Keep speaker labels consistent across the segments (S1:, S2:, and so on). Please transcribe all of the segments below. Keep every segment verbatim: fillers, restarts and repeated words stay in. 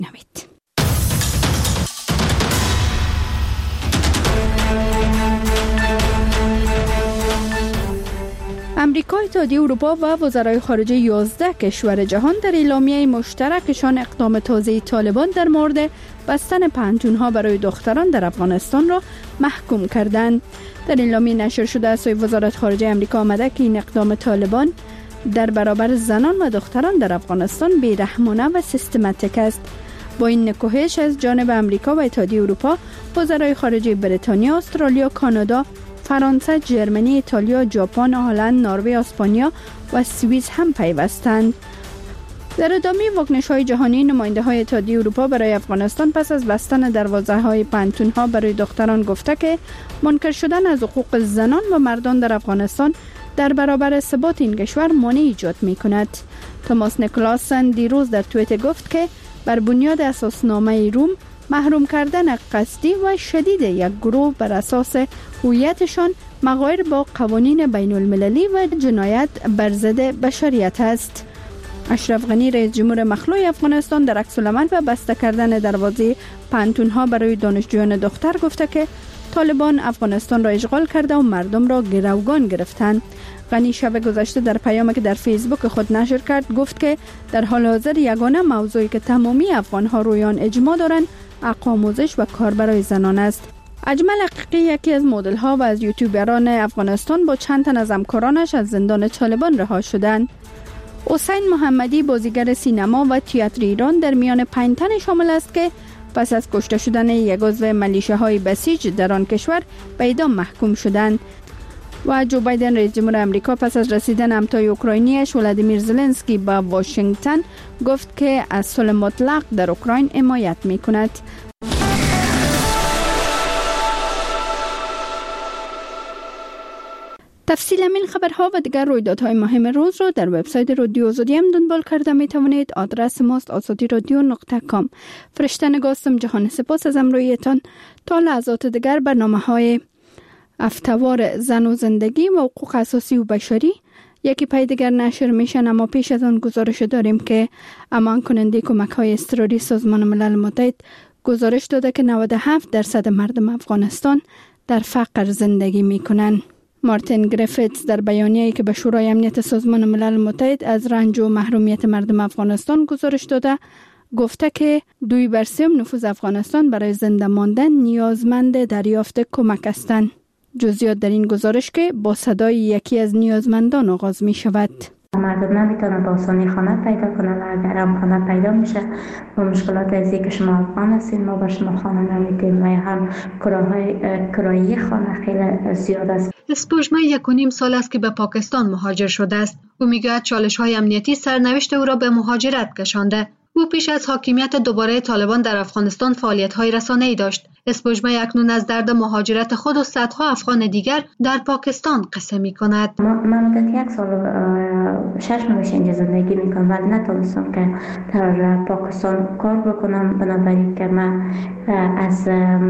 S1: بشنوید. امریکا، اتحادیه اروپا و وزرای خارجه یازده کشور جهان در اعلامیه مشترکشان اقدام تازه طالبان در مورد بستن پنهان‌ها برای دختران در افغانستان را محکوم کردند. در اعلامیه نشر شده از سوی وزارت خارجه امریکا آمده که این اقدام طالبان در برابر زنان و دختران در افغانستان بی‌رحمانه و سیستماتیک است. با این نکوهش از جانب امریکا و اتحادیه اروپا، وزرای خارجه بریتانیا، استرالیا، کانادا، فرانسه، جرمنی، ایتالیا، ژاپن، هلند، نروژ، اسپانیا و سوئیس هم پیوستند. در ادامه واکنش‌های جهانی، نماینده‌های اتحادیه اروپا برای افغانستان پس از بستن دروازه‌های پنهان‌ها برای دختران گفته که منکر شدن از حقوق زنان و مردان در افغانستان در برابر ثبات این کشور مانع ایجاد می‌کند. توماس نیکلاسن دیروز در توییتر گفت که بر بنیاد اساسنامه روم محروم کردن قصدی و شدید یک گروه بر اساس هویتشان مغایر با قوانین بین المللی و جنایت بر ضد بشریت است. اشرف غنی، رئیس جمهور مخلوع افغانستان، در عکس العمل و بسته کردن دروازه پنهان‌ها برای دانشجویان دختر گفته که طالبان افغانستان را اشغال کرده و مردم را گروگان گرفتند. غنی شب گذشته در پیامی که در فیسبوک خود نشر کرد گفت که در حال حاضر یگانه موضوعی که تمامی افغان‌ها روی آن اجماع دارند حق آموزش و کار برای زنان است. اجمل حقیقی، یکی از مدل‌ها و از یوتیوبران افغانستان، با چند تن از همکارانش از زندان طالبان رها شدند. حسین محمدی، بازیگر سینما و تئاتر ایران، در میان پنج تن شامل است که پس از کشته شدن یک عضو ملیشه‌های بسیج در آن کشور به اعدام محکوم شدند. و جو بایدن، رئیس جمهور امریکا، پس از رسیدن همتای اوکراینیش ولادیمیر زلنسکی به واشنگتن گفت که از صلح مطلق در اوکراین حمایت می‌کند. تفصیل همین خبرها و دیگر رویدادهای مهم روز را در وبسایت رادیو آزادی هم دنبال کرده می توانید. آدرس ماست آزادی رادیو نقطه کام. فرشته نگاستم. جهان سپاس از همراهیتان. تا لحظات دیگر برنامه‌های افتوار زن و زندگی و حقوق اساسی و بشری یکی پای دیگر نشر میشن، اما پیش از آن گزارش داریم که امان کننده کمک‌های اضطراری سازمان ملل متحد گزارش داده که نود و هفت درصد مردم افغانستان در فقر زندگی میکنن. مارتین گریفیتس در بیانیه‌ای که به شورای امنیت سازمان ملل متحد از رنج و محرومیت مردم افغانستان گزارش داده گفته که دوی بر سوم نفوذ افغانستان برای زنده ماندن نیازمند دریافت کمک هستند. جزئیات در این گزارش که با صدای یکی از نیازمندان آغاز می شود.
S2: مردم نمیتونن با آسانی خانه پیدا کنن و اگر هم خانه پیدا میشه با مشکلات ازی که شما افغان هستین ما با شما خانه نمیدیم و هم کراهای کرایی خانه خیلی زیاد است.
S3: اسپوژمه یک و نیم سال است که به پاکستان مهاجر شده است. او میگوید چالش های امنیتی سرنوشت او را به مهاجرت کشانده. او پیش از حاکمیت دوباره طالبان در افغانستان فعالیت‌های رسانه‌ای داشت. اسپوژمه اکنون از درد مهاجرت خود و صدها افغان دیگر در پاکستان قصه می‌کند.
S2: من مدت یک سال شش ماه اینجا زندگی می‌کنم ولی نتونستم که در پاکستان کار بکنم، بنابراین که من از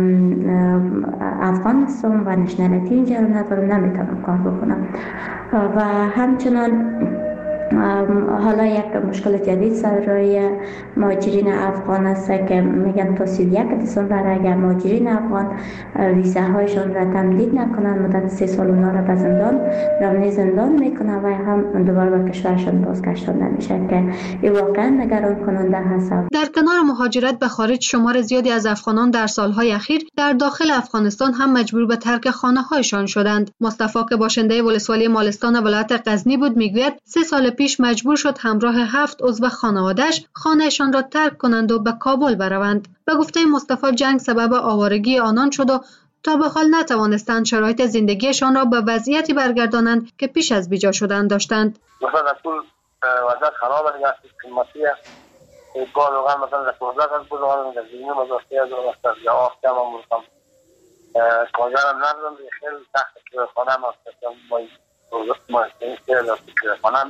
S2: افغان هستم و نشنالیتی اینجا رو ندارم، نمیتونم کار بکنم و همچنان حالا یک مشکل جدید سر روی مهاجرین افغان است که میگن تا سی و یک دسامبر اگر مهاجرین افغان ویزاهایشون را تمدید نکنن مدت سه سال اونا را به زندان روانی زندان میکنن و هم دوباره به کشورشون بازگشتن نمیشه که این واقعا نگران کننده هست.
S3: در کنار مهاجرت به خارج، شمار زیادی از افغانان در سالهای اخیر در داخل افغانستان هم مجبور به ترک خانه‌هایشان شدند. مصطفی که باشنده ولسوالی مالستان ولایت غزنی بود میگوید سه سال پیش مجبور شد همراه هفت عضو خانواده‌اش خانه‌شان را ترک کنند و به کابل بروند. به گفته مصطفی جنگ سبب آوارگی آنان شد و تا به حال نتوانستند شرایط زندگیشان را به وضعیتی برگردانند که پیش از بیجا شدن داشتند.
S4: مثلا کل وضعیت خراب است، قیمتی است. کار واقعا مثلا در پروژه از بودن در زمینه مزاحمتی از واسه یا وقتی ما می‌خوام کارگرم ندارم خیلی سخت که خانه ما است ما ما استفاده کنم.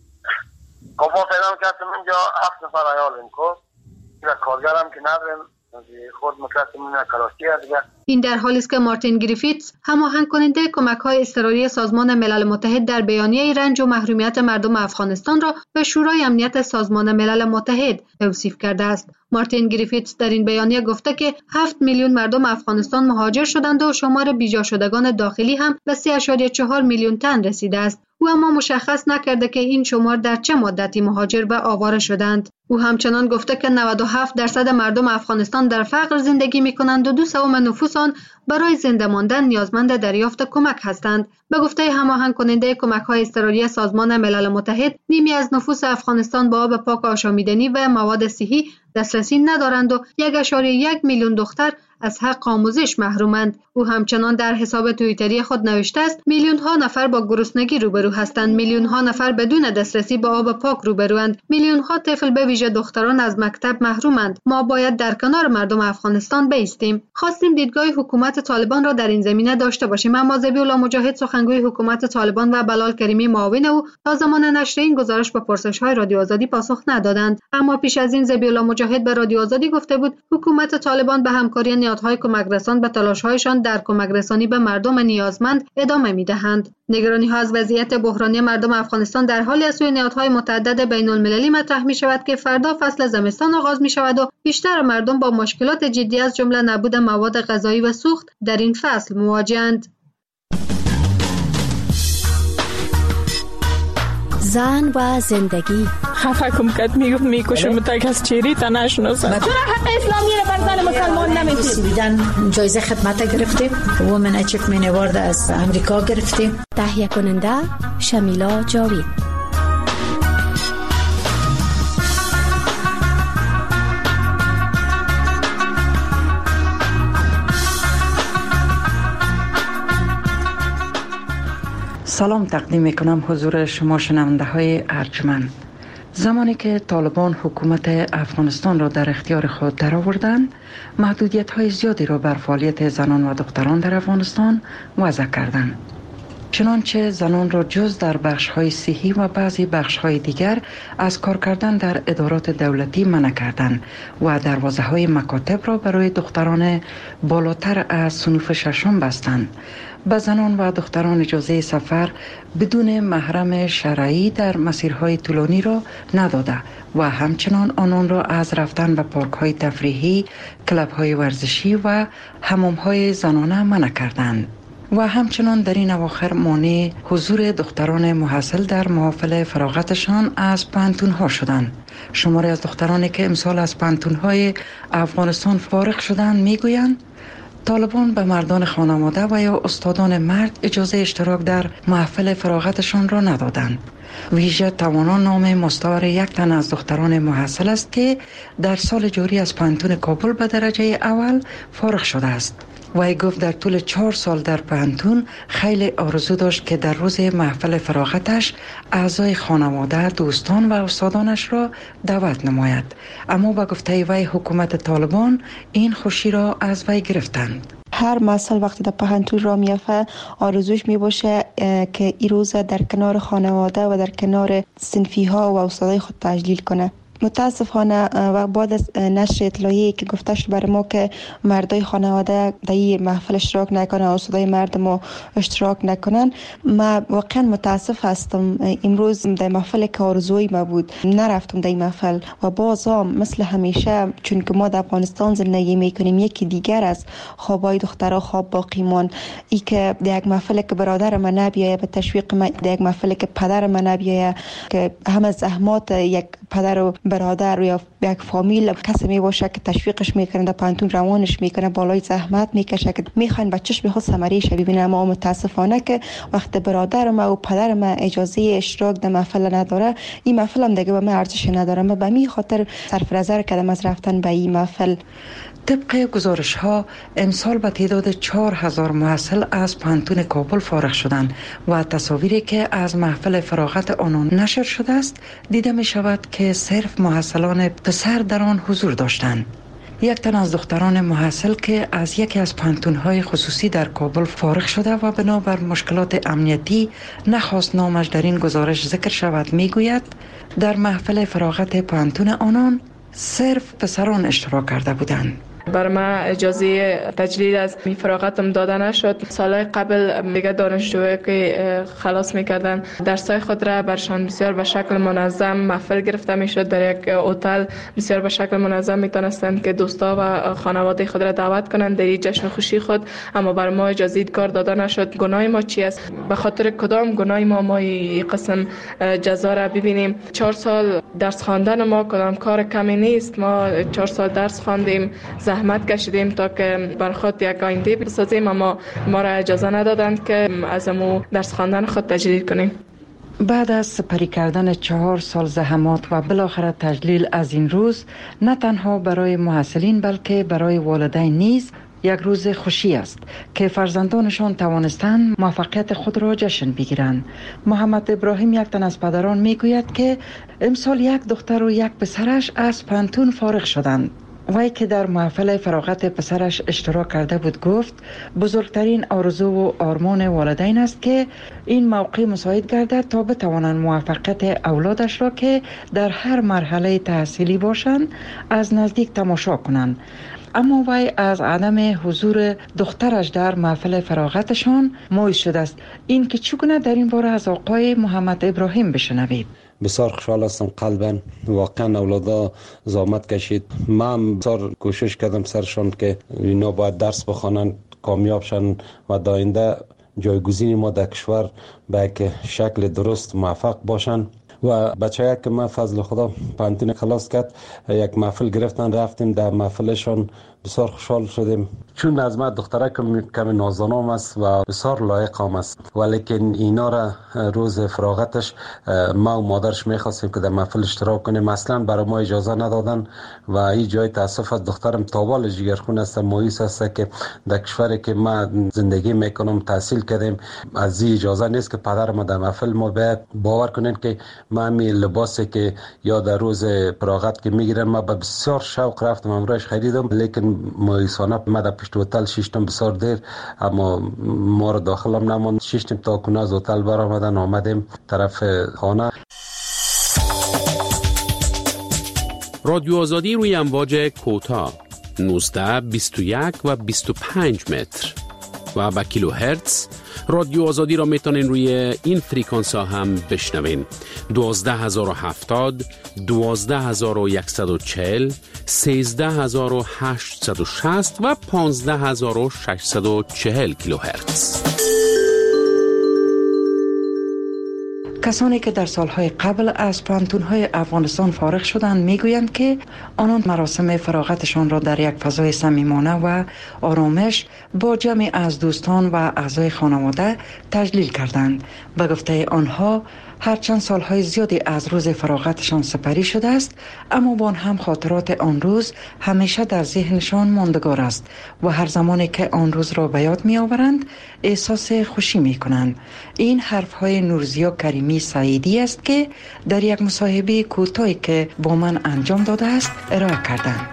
S4: کافا پیدا کردم اینجا هفت نفر عیالیم که کارگرم که نداریم خود مترسمون کلاسی دیگه.
S3: این در حالی است که مارتین گریفیتس، هماهنگ کننده کمک‌های اضطراری سازمان ملل متحد در بیانیه رنج و محرومیت مردم افغانستان را به شورای امنیت سازمان ملل متحد توصیف کرده است. مارتین گریفیتس در این بیانیه گفته که هفت میلیون مردم افغانستان مهاجر شدند و شمار بیجا شدگان داخلی هم به سه ممیز چهار میلیون تن رسیده است. او اما مشخص نکرده که این شمار در چه مدتی مهاجر و آواره شدند. او همچنان گفته که نود و هفت درصد مردم افغانستان در فقر زندگی می‌کنند و دو سوم نفوس آن برای زنده ماندن نیازمند دریافت کمک هستند. به گفته هماهنگ کننده کمک‌های اضطراری سازمان ملل متحد، نیمی از نفوس افغانستان به آب پاک آشامیدنی و مواد صحی دسترسی ندارند و یک ممیز یک میلیون دختر از حق آموزش محرومند. او همچنان در حساب توییتری خود نوشته است: میلیون ها نفر با گرسنگی روبرو هستند، میلیون ها نفر بدون دسترسی به آب پاک روبروند، میلیون ها طفل به ویژه دختران از مکتب محرومند. ما باید در کنار مردم افغانستان بایستیم. خواستیم دیدگاه حکومت طالبان را در این زمینه داشته باشیم، اما ذبیح الله مجاهد، سخنگوی حکومت طالبان، و بلال کریمی، معاون او، تا زمان نشر این گزارش به پرسش‌های رادیو آزادی پاسخ ندادند. اما پیش از این ذبیح الله مجاهد به رادیو آزادی گفته بود حکومت طالبان به همکاری نهادهای کمک رسان به تلاش‌هایشان در کمک رسانی به مردم نیازمند ادامه می‌دهند. نگرانی‌ها از وضعیت بحرانی مردم افغانستان در حالی از سوی نهادهای متعدد بین‌المللی مطرح می‌شود که فردا فصل زمستان آغاز می‌شود و بیشتر مردم با مشکلات جدی از جمله نبود مواد غذایی و سوخت در این فصل مواجه‌اند.
S5: زن و زندگی
S6: خفه کم کت میگفت میکشم متک از چیری تا نشناسم.
S7: چرا حق اسلامی رو بر زن مسلمان نمیدید؟
S8: بیدن جایزه خدمت گرفتیم، وومن اچیومنت اوارد از امریکا گرفتیم.
S5: تهیه کننده شمیلا جاوید.
S9: سلام تقدیم میکنم حضور شما شنونده های ارجمند. زمانی که طالبان حکومت افغانستان را در اختیار خود درآوردند، محدودیت های زیادی را بر فعالیت زنان و دختران در افغانستان وضع کردند. چنانچه زنان را جز در بخش های صحی و بعضی بخش های دیگر از کار کردن در ادارات دولتی منع کردند و دروازه های مکاتب را برای دختران بالاتر از صنف ششم بستند. به زنان و دختران اجازه سفر بدون محرم شرعی در مسیرهای طولانی را نداده و همچنان آنان را از رفتن به پارک های تفریحی، کلب های ورزشی و حمام های زنانه منع کردند. و همچنان در این اواخر مانع حضور دختران محصل در محافل فراغتشان از پانتون ها شدند. شماری از دخترانی که امسال از پانتون های افغانستان فارغ شدند میگویند طالبان به مردان خانواده و یا استادان مرد اجازه اشتراک در محفل فراغتشان را ندادند. ویژه توانا نام مستعار یک تن از دختران محصل است که در سال جاری از پانتون کابل به درجه اول فارغ شده است. وی گفت در طول چهار سال در پانتون خیلی آرزو داشت که در روز محفل فراغتش اعضای خانواده، دوستان و استادانش را دعوت نماید، اما به گفته وی حکومت طالبان این خوشی را از وی گرفتند.
S10: هر مسئله وقتی در پهنتون را میافه آرزوش می باشه که این روز در کنار خانواده و در کنار صنفی ها و استادای خود تجلیل کنه. متاسفانه و بعد از نشر اطلاعیه‌ای که گفته شد برای ما که مردای خانواده در این محفل اشتراک نکنن، استادای مرد ما اشتراک نکنن، ما واقعا متاسف هستم. امروز در محفل که آرزوی ما بود نرفتم در این محفل و بازم مثل همیشه چون که ما در افغانستان زندگی میکنیم یکی دیگر از خوابای دخترها خواب باقی مان. ای که در یک محفل که برادر من نبیایه به تشویق من، در یک محفل که پدر من نبیایه که همه زحمات یک پدر و برادر یا یک فامیل کسی می باشه که تشویقش میکنه، در پانتون روانش میکنه، بالای زحمت میکشه که میخواین بچه‌ش به خود ثمره‌اش ببینه. اما متاسفانه که وقت برادر ما و پدر ما اجازه اشتراک در محفل نداره، این محفل هم دیگه به من ارزش نداره. من به این خاطر صرف نظر کردم از رفتن به این محفل.
S9: طبق گزارش ها امسال به تعداد چهار هزار محصل از پانتون کابل فارغ شدند و تصاویری که از محفل فراغت آنان نشر شده است دیده می شود که صرف محصلان پسر در آن حضور داشتند. یک تن از دختران محصل که از یکی از پانتون‌های خصوصی در کابل فارغ شده و بنابر مشکلات امنیتی نخواست نامش در این گزارش ذکر شود میگوید در محفل فراغت پانتون آنان صرف پسران اشتراک کرده بودند.
S6: بر من اجازه تجلیل از می فراغتم داده نشد. سالهای قبل دیگه دانشجوهایی که خلاص میکردن درسای خود را برشان بسیار به شکل منظم محفل گرفته میشد. در یک هتل بسیار به شکل منظم میتونستند که دوستا و خانواده خود را دعوت کنند در این جشن خوشی خود، اما بر ما اجازه کار داده نشد. گناه ما چی است؟ به خاطر کدام گناه ما ما این قسم جزا را ببینیم؟ چهار سال درس خواندن ما کدام کار کمی نیست. ما چهار سال درس خواندیم، زحمت کشیدیم تا که بر خود یک آینده بسازیم، اما ما را اجازه ندادند که از امو درس خواندن خود تجلیل کنیم.
S9: بعد از سپری کردن چهار سال زحمات و بالاخره تجلیل از این روز، نه تنها برای محصلین بلکه برای والدین نیز یک روز خوشی است که فرزندانشان توانستند موفقیت خود را جشن بگیرند. محمد ابراهیم یک تن از پدران میگوید که امسال یک دختر و یک پسرش از پانتون فارغ شدند. وی که در محفل فراغت پسرش اشتراک کرده بود گفت بزرگترین آرزو و آرمان والدین است که این موقع مساعد گردد تا بتوانند موفقیت اولادش را که در هر مرحله تحصیلی باشند از نزدیک تماشا کنند. اما وی از عدم حضور دخترش در محفل فراغتشان مایوس شده است. این که چگونه در این باره از آقای محمد ابراهیم بشنوید.
S11: بسیار خوشحال هستم قلبا. واقعا اولادا زحمت کشید. من بسیار کوشش کردم سرشان که اینا باید درس بخوانند، کامیاب شن و در آینده جایگزین ما در کشور به یک شکل درست موفق باشن. و بچه‌ها که من فضل خدا پانتون خلاص کرد، یک محفل گرفتن، رفتیم در محفلشان، بسیار خوشحال شدیم. چون از من دختره کمی نازنام است و بسیار لایق هم است، ولیکن اینا را روز فراغتش ما و مادرش میخواستیم که در محفل اشتراک کنیم، اصلا برای ما اجازه ندادن و این جای تاسف است. دخترم تابال جگرخون است، مایوس است که در کشوری که ما زندگی میکنم تحصیل کردیم از این اجازه نیست که پدر ما در محفل ما بیاد. باور کنین که ما می لباسی که یا در روز فراغت که میگیرم ما بسیار شوق رفتم امروز خریدم، لیکن مایوسانه ما در پشت هتل شیشتم بسیار دیر، اما ما رو داخلم نموند. شیشتم تا کنه از هتل برآمدن آمدیم طرف خانه.
S12: رادیو آزادی روی امواج کوتاه نوزده، بیست و یک و بیست و پنج متر و با کیلو هرتز. رادیو آزادی را میتونین روی این فریکانس ها هم بشنوین: دوازده هزار و هفتاد، دوازده هزار و صد و چهل، سیزده هزار و هشتصد و شصت و پانزده هزار و ششصد و چهل کیلو هرتز.
S9: کسانی که در سالهای قبل از پانتون‌های افغانستان فارغ شدند میگویند که آنان مراسم فراغتشان را در یک فضای صمیمانه و آرامش با جمعی از دوستان و اعضای خانواده تجلیل کردند. به گفته آنها هرچند سالهای زیادی از روز فراغتشان سپری شده است، اما با آن هم خاطرات آن روز همیشه در ذهنشان ماندگار است و هر زمانی که آن روز را به یاد می آورند احساس خوشی می کنند. این حرفهای نورزیا کریمی سعیدی است که در یک مصاحبه کوتاهی که با من انجام داده است ارائه کردند.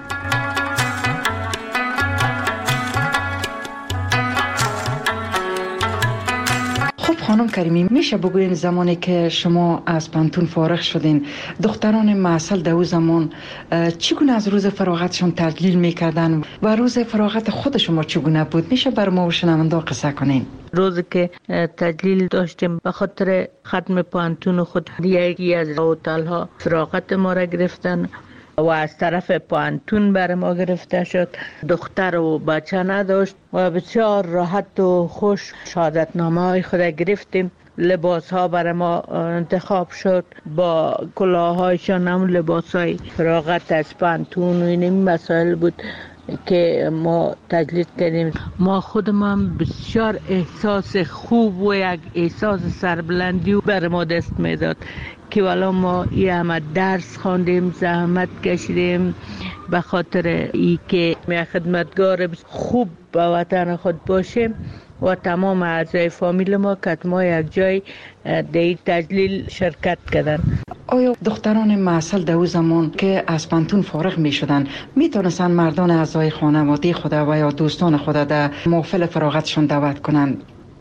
S9: خانم کریمی، میشه بگوین زمانی که شما از پانتون فارغ شدین دختران معسل در اون زمان چگونه از روز فراغتشون تجلیل میکردن و روز فراغت خود شما چگونه بود؟ میشه بر ما و شنونده قصه کنین؟
S13: روزی که تجلیل داشتیم به خاطر ختم پانتون خود یکی از هتل ها فراغت ما را گرفتن و از طرف پانتون بر ما گرفته شد. دختر و بچه نداشت و بسیار راحت و خوش شهادتنامه های خود گرفتیم. لباس ها بر ما انتخاب شد با کلاه هایشان، هم لباس های فراغت از پانتون و این مسائل بود که ما تجلیل کردیم. ما خودمان بسیار احساس خوب و یک احساس سربلندی بر ما دست میداد که والا ما یه همه درس خواندیم، زحمت کشیدیم به خاطر ای که می خدمتگار خوب به وطن خود باشیم و تمام اعضای فامیل ما که ما یک جای در تجلیل شرکت کردن.
S9: آیا دختران معسل در اون زمان که از پانتون فارغ می شدن می تونستن مردان اعضای خانواده خود و یا دوستان خود در محفل فراغتشان دعوت کنند؟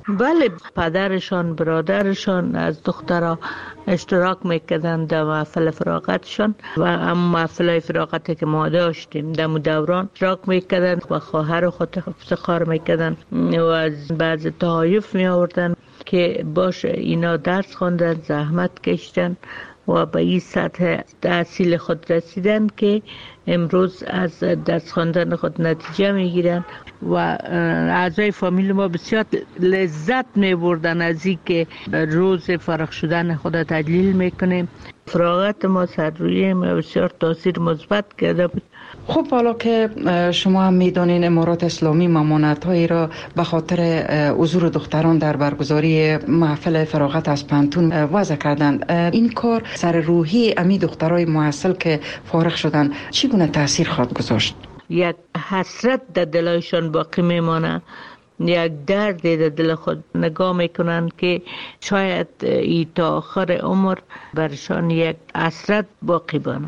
S13: بله، پدرشان برادرشان از دخترها اشتراک میکردن در محفل فراغتشان و هم محفل فراغتی که ما داشتیم در دوران اشتراک میکردن و خواهر خود افتخار میکردن و از بعض طایف می آوردن که باشه اینا درس خوندن، زحمت کشتن و به این سطح تحصیل خود رسیدن که امروز از درس خواندن خود نتیجه میگیرن و اعضای فامیل ما بسیار لذت میبردن از این که روز فارغ شدن خود تجلیل میکنیم. فراغت ما سر روی ما بسیار تاثیر مثبت کرده بود.
S9: خب حالا که شما هم میدونین امارات اسلامی ممانعت‌هایی را به خاطر حضور دختران در برگزاری محفل فراغت از پانتون وضع کردند، این کار سر روحی امی دخترای محصل که فارغ شدن چگونه تاثیر خواهد گذاشت؟
S13: یک حسرت در دلایشان باقی میمانه، یک درد در دل خود نگاه میکنن که شاید ای تا آخر عمر برشان یک حسرت باقی بانه.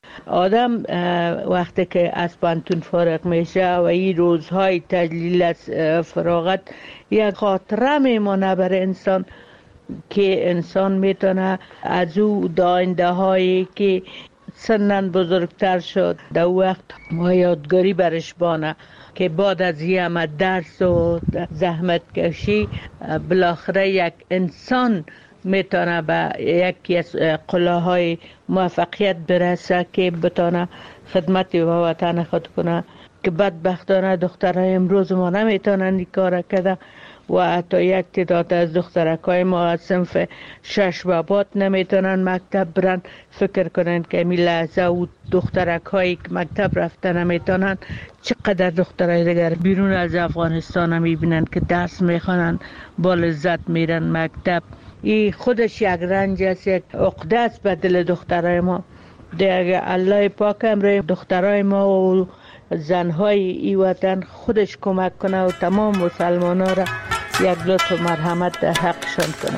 S13: آدم وقتی که از پانتون فارغ میشه و این روزهای تجلیل از فراغت یک خاطره میمانه بر انسان که انسان میتونه از او داینده هایی که سنن بزرگتر شد در وقت ما یادگاری برش بانه که بعد از یه همه درس و زحمت کشی بالاخره یک انسان میتونه به یکی از قلاهای موفقیت برسه که بتونه خدمت و وطن خود کنه که بدبختانه دخترای امروز ما نمیتونن این کار کرده و حتی یک تعداد از دخترکای ما از صنف شش و بعد نمیتونن مکتب برن. فکر کنن که می لحظه و دخترکایی که مکتب رفته نمیتونن، چقدر دخترای دیگر بیرون از افغانستان میبینن که درس میخوانن، با لذت میرن مکتب. این خودش یک رنج است، یک عقده است به دل دخترای ما. دیگه الله پاک امروی دخترای ما و زنهای ای وطن خودش کمک کنه و تمام مسلمان ها را یک لطف و مرحمت در حقشان کنه.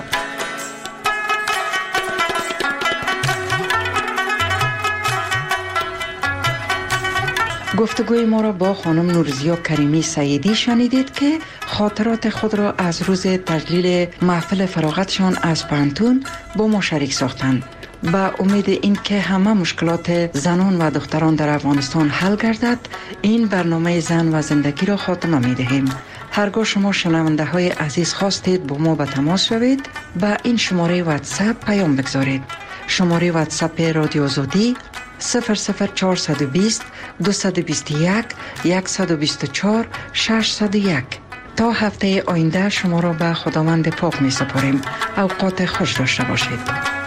S9: گفتگوی ما را با خانم نورزیا کریمی سیدی شنیدید که خاطرات خود را از روز تجلیل محفل فراغتشان از پانتون با ما شریک ساختند. با امید این که همه مشکلات زنان و دختران در افغانستان حل گردد، این برنامه زن و زندگی را خاتمه می دهیم. هرگاه شما شنونده های عزیز خواستید با ما به تماس شوید، با این شماره واتساپ پیام بگذارید. شماره واتساپ رادیو آزادی صفر صفر چهارصد و بیست دویست و بیست و یک صد و بیست و چهار ششصد و یک. تا هفته آینده شما را به خداوند پاک می سپاریم. اوقات خوش داشته باشید.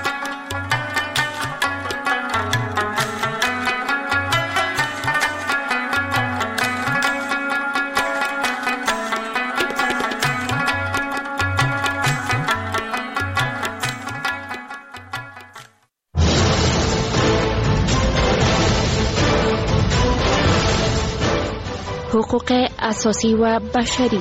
S5: حقوق اساسی و بشری.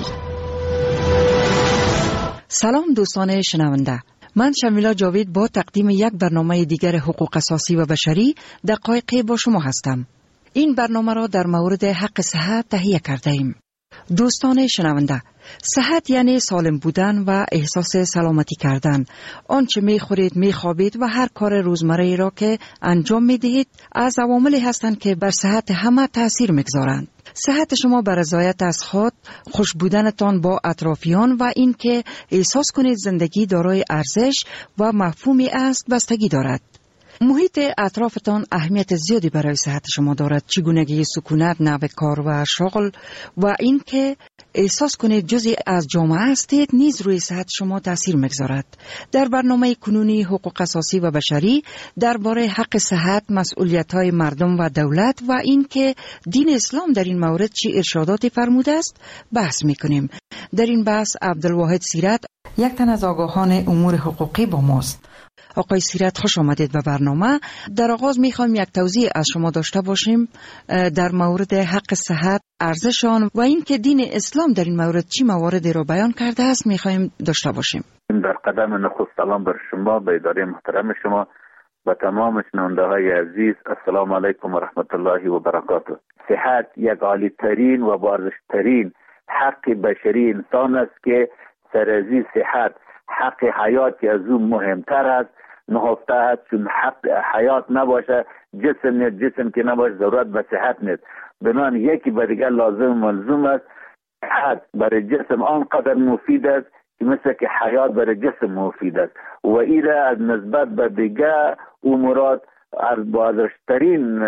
S9: سلام دوستان شنونده، من شمیلا جاوید با تقدیم یک برنامه دیگر حقوق اساسی و بشری دقایقی با شما هستم. این برنامه را در مورد حق صحت تهیه کرده ایم. دوستان شنونده، صحت یعنی سالم بودن و احساس سلامتی کردن. آنچه می خورید، می خوابید و هر کار روزمره را که انجام می دهید از عواملی هستند که بر صحت همه تأثیر می‌گذارند. صحت شما بر رضایت از خود، خوش بودنتان با اطرافیان و این که احساس کنید زندگی دارای ارزش و مفهومی است بستگی دارد. محیط اطرافتان اهمیت زیادی برای صحت شما دارد. چگونگی سکونت، نوع کار و شغل و این که احساس کنید جزئی از جامعه هستید نیز روی صحت شما تاثیر می‌گذارد. در برنامه کنونی حقوق اساسی و بشری درباره حق صحت، مسئولیت‌های مردم و دولت و این که دین اسلام در این مورد چه ارشاداتی فرموده است بحث می‌کنیم. در این بحث عبدالواحد سیرت، یک تن از آگاهان امور حقوقی با ماست. آقای سیرت، خوش آمدید به برنامه. در آغاز میخوایم یک توضیح از شما داشته باشیم در مورد حق صحت، ارزش آن و این که دین اسلام در این مورد چی مواردی را بیان کرده است میخوایم داشته باشیم.
S14: در قدم نخست سلام بر شما، به اداره محترم شما و تمام شنونده های عزیز. السلام علیکم و رحمت الله و برکاته. صحت یک عالی ترین و بارزش ترین حق بشری انسان است که سرازی صحت حق حیات که از اون مهمتر است نهفته است، چون حق حیات نباشه جسم نیست، جسم که نباشه ضرورت به صحت نیست. بنان یکی به دیگر لازم ملزوم است. صحت برای جسم آنقدر مفید است که مثل که حیات برای جسم مفید است و این از نسبت به دیگر امورات از بازشترین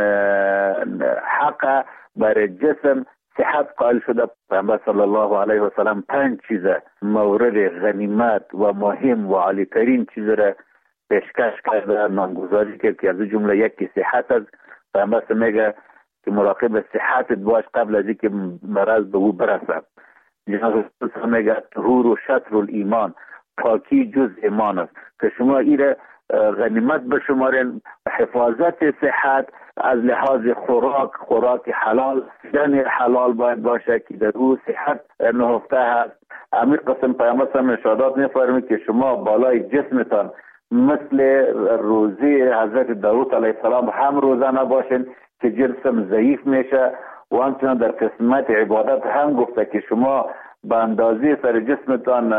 S14: حق برای جسم صحت قائل شده. پیامبر صلی الله علیه و سلم پنج چیز مورد غنیمت و مهم و عالی ترین چیز را پیشکش کرده، نامگذاری کرد که از جمله یکی صحت است. پیامبر میگه که مراقب صحتت باش قبل از اینکه مرض به او برسد. جناب رسول میگه طهور و شطر الایمان، پاکی جز ایمان است که شما این غنیمت بشمارین. حفاظت صحت از لحاظ خوراک، خوراک حلال، دن حلال باید باشه که در او صحت نهفته هست. امیر قسم پیامبر صلی ارشادات می‌فرماید که شما بالای جسمتان مثل روزه حضرت داوود علیه السلام هم روزه نباشین که جسم ضعیف میشه و همچنان در قسمت عبادت هم گفته که شما به اندازه سر جسمتان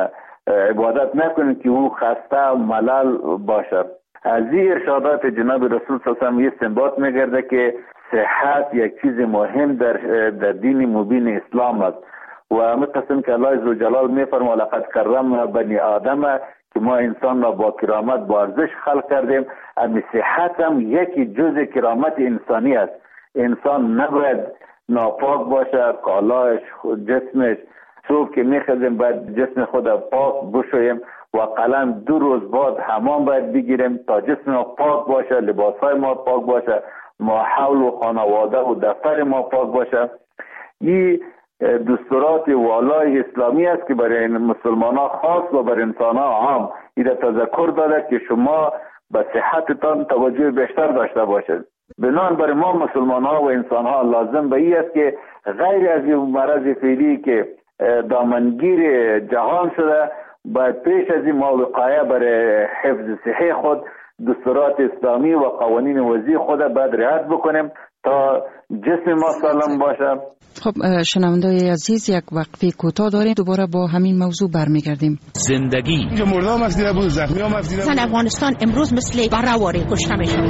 S14: عبادت نکنید که او خسته و ملل باشد. از این ارشادات جناب رسول صلی الله علیه و آله استنباط میگرده که صحت یک چیز مهم در در دین مبین اسلام است و متقسم که الله عزوجلال میفرماید لقد کرمنا بنی آدم که ما انسان را با کرامت با ارزش خلق کردیم. اما صحت هم یکی جزء کرامت انسانی است. انسان نباید ناپاک باشه، کالایش، جسمش. صبح که میخزیم باید جسم خود پاک بشویم و قلم دو روز بعد حمام باید بگیریم تا جسم ما پاک باشه، لباسهای ما پاک باشه، ما حول و خانواده و دفتر ما پاک باشه. این دستورات والای اسلامی است که برای مسلمان ها خاص و برای انسان ها عام این تذکر داده که شما به صحتتان توجه بیشتر داشته باشید. بنان برای ما مسلمان ها و انسان ها لازم به این است که غیر از این مرض فعلی که دامنگیر جهان شده، باید پیش از این ما وقایه برای حفظ صحه خود دستورات اسلامی و قوانین وضعی خود باید رعایت بکنیم تا جسم ما سالم باشه.
S9: خب شنوندای عزیز، یک وقفه کوتاه داریم، دوباره با همین موضوع برمیگردیم.
S15: زندگی
S16: اینجا مردم از دیده بود، زخمی هم از دیده بود.
S7: افغانستان امروز مثل برهواری کشته میشه.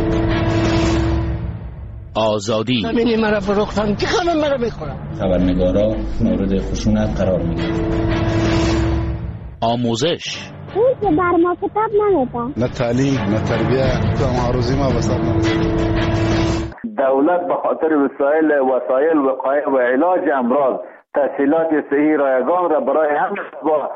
S15: آزادی
S16: همینی مرا فروختن که خانم مرا بخورم.
S17: خبرنگارا مورد خشونت قرار میگیرن.
S15: آموزش
S18: اون که بر ما کتاب نمیده،
S16: نه تعلیم نه تربیه، تو معروضی ما بسر نرسید.
S14: دولت به خاطر وسایل وسایل وقایه و علاج امراض تسهیلات صحی رایگان را برای همه با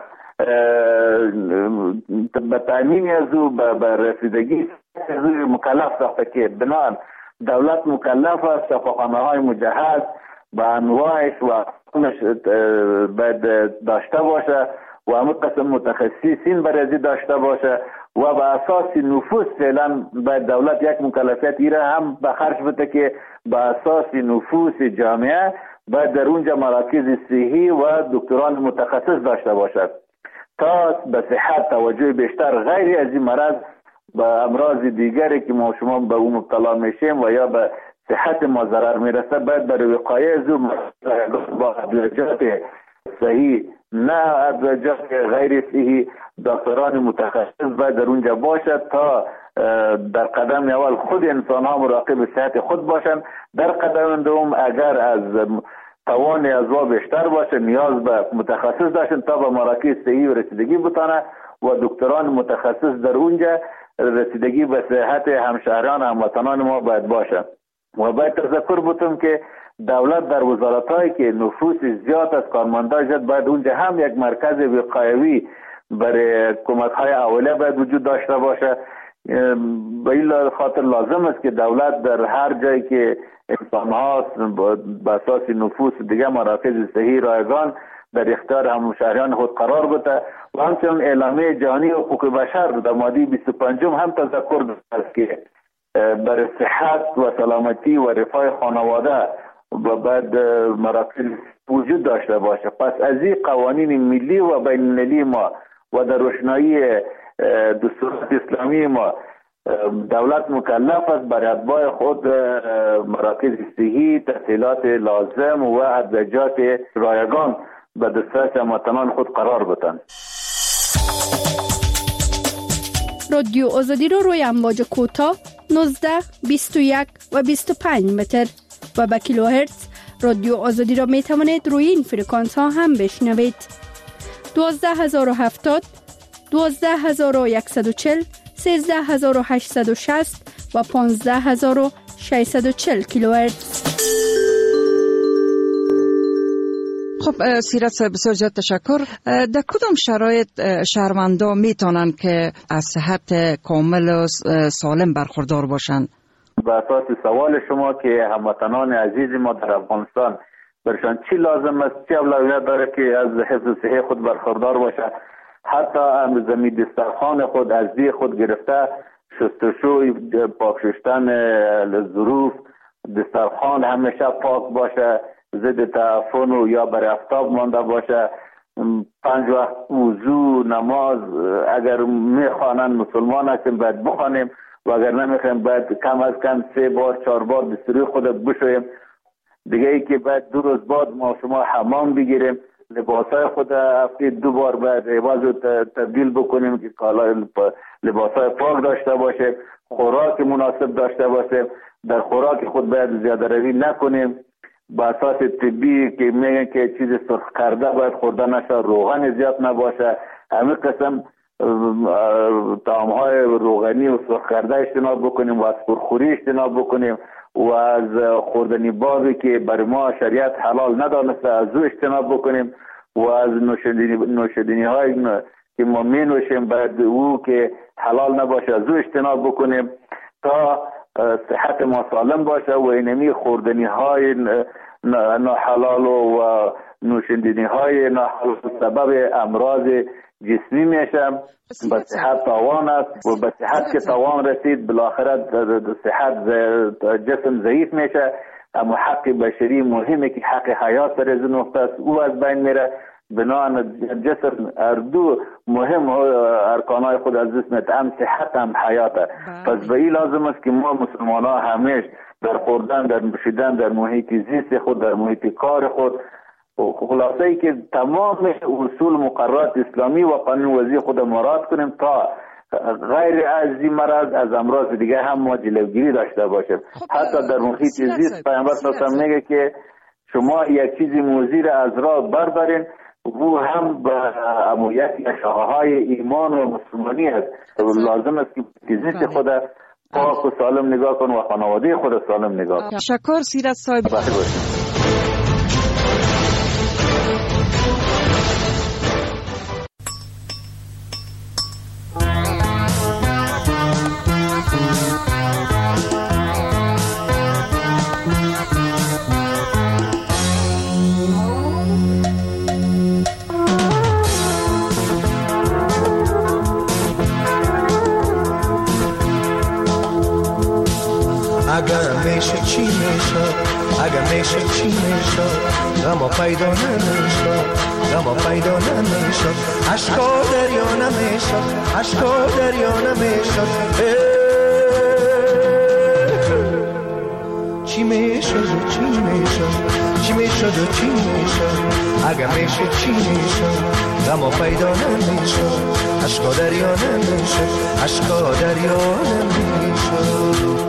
S14: به تامین از او به رسیدگی از او مکلف ساخته که بنابراین دولت مکلف است شفاخانه های مجهز به انواعش و باید داشته باشه و همه قسم متخصصین برای داشته باشه و به اساس نفوس فعلا باید دولت یک مکلفیت ایره هم به خرج بده که به اساس نفوس جامعه باید در اونجا مراکز صحی و دکتران متخصص داشته باشد تا به صحت توجه بیشتر غیر از این مرض به امراض دیگری که ما شما به اون مبتلا میشیم و یا به صحت ما ضرر میرسه باید برای وقایه از اون با ادویجات صحیح نه ادویجات غیر صحی دکتران متخصص باید در اونجا باشد تا در قدم اول خود انسان ها مراقب صحت خود باشند. در قدم دوم اگر از توان از وا بیشتر باشه نیاز به متخصص داشتن تا به مراکز صحی و رسیدگی بتانه و دکتران متخصص در اونجا رسیدگی به صحت همشهران هموطنان ما باید باشه. و باید تذکر بتم که دولت در وزارت‌هایی که نفوس زیاد از کارمندان زیاد باید اونجا هم یک مرکز وقایوی برای کمک‌های اولیه باید وجود داشته باشه. به این خاطر لازم است که دولت در هر جایی که انسان‌ها به اساس نفوس دیگه مراکز صحی رایگان در اختیار همشهریان خود قرار بده و همچنین اعلامیه جهانی حقوق بشر در ماده بیست و پنج هم تذکر داده است که برای صحت و سلامتی و رفاه خانواده و بعد مراکز وجود داشته باشه. پس از این قوانین ملی و بین المللی ما و در روشنایی دستورات اسلامی ما دولت مکلف است برای اتباع خود مراکز صحی، تسهیلات لازم و ادویجات رایگان به دسترس هموطنان خود قرار بدن.
S1: رادیو آزادی رو روی امواج کوتاه نوزده، بیست و یک و بیست و پنج متر و به کیلوهرتز رادیو آزادی را می توانید روی این فرکانس ها هم بشنوید. دوازده هزار و هفتاد، دوازده هزار و صد و چهل، سیزده هزار و هشتصد و شصت و پانزده هزار و ششصد و چهل کیلوهرتز.
S9: خب سیرت صاحب بسیار زیاد تشکر. در کدام شرایط شهروندا میتونن که از صحت کامل و سالم برخوردار باشند؟
S14: به اساس سوال شما که هموطنان عزیز ما در افغانستان برشان چی لازم است، چی اولویت داره که از حفظ صحت خود برخوردار باشه، حتی زمین دسترخوان خود از دی خود گرفته، شستشوی، پاک شستن ظروف، دسترخوان همیشه پاک باشه، ضد تعفن و یا بر آفتاب مانده باشه، پنج وقت وضو نماز اگر میخوانن مسلمان هستیم باید بخوانیم و اگر نمیخوایم باید کم از کم سه بار چهار بار دستوری خود بشویم. دیگه ای که باید دو روز بعد ما شما حمام بگیریم، لباسای خود هفته دو بار باید عوض تبدیل بکنیم که کالای لباسای پاک داشته باشه، خوراک مناسب داشته باشه، در خوراک خود باید زیاده روی نکنیم. با اساس طبی که میگن که چیز سرخ کرده باید خورده نشه، روغن زیاد نباشه، همه قسم طعام‌های روغنی و سرخ کرده اجتناب بکنیم و از پرخوری اجتناب بکنیم و از خوردنی بابی که بر ما شریعت حلال ندانسته از او اجتناب بکنیم و از نوشیدنی های که ما می نوشیم باید او که حلال نباشه از او اجتناب بکنیم تا صحت ما سالم باشه و اینمی خوردنی های ناحلال و نوشیدنی های ناحلال سبب امراض جسمی میشه، به صحت تاوان است و به صحت که تاوان رسید بالاخره صحت جسم ضعیف میشه. اما حق بشری مهمه که حق حیات در از نقطه است او از بین میره. بنابراین جسم اردو مهم ارکانهای خود از جسمت هم صحت هم حیاته. پس به این لازم است که ما مسلمان ها همیشه در خوردن، در نوشیدن، در محیط زیست خود، در محیط کار خود خلاصه ای که تمام اصول مقررات اسلامی و قانون وضعی خود مراد کنیم تا غیر از این مرض از امراض دیگه هم ما جلوگیری داشته باشیم. حتی در محیط زیست پیامبر صلی الله علیه و آله میگه که شما یک چیزی مضر از راه بردارین او هم به امویت شاخه‌های ایمان و مسلمانی است. لازم است که زیست خود پاک و سالم نگاه کن و خانواده خود سالم نگاه کن.
S9: تشکر سیرت صاحب.
S19: اگر میشه چی میشه، اگر میشه چی میشه، غم پیدا نمیشه، غم پیدا نمیشه، عشقا دریا نمیشه، عشقا دریا نمیشه. چی میشه و چی میشه، چی میشه و چی میشه، اگر میشه چی میشه، غم پیدا نمیشه، عشقا دریا نمیشه، عشقا دریا نمیشه.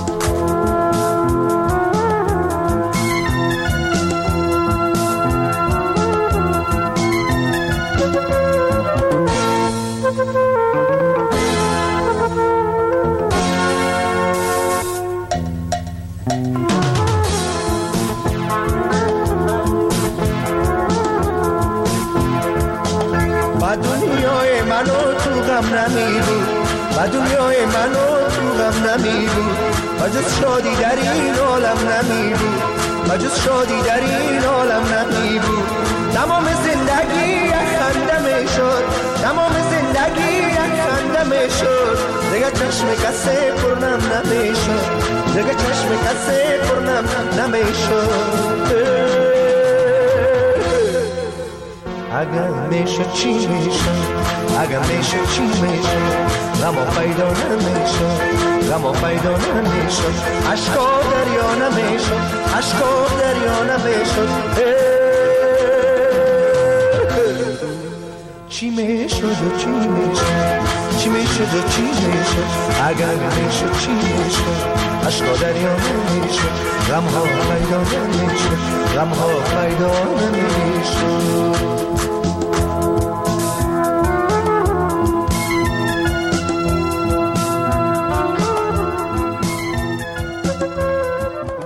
S19: و دنیای من و تو غم نمی بود و جز شادی در این عالم نمی بود و جز شادی در این عالم نمی بود. تمام زندگی یک خنده می شد، تمام زندگی یک خنده می شد، دیگه چشم کسی پرنم نمی شد، دیگه چشم کسی پرنم نمی شد. اگر میشه چی میشه، اگر میشه چی میشه، غم پیدا نمیشه، غم پیدا نمیشه، عشقا دریا نمیشه، عشقا دریا نمیشه. و چی میشه چی میشه و چی میشه اگر میشه چی میشه عشقا دریا نمیشه غمها پیدا نمیشه غمها پیدا نمیشه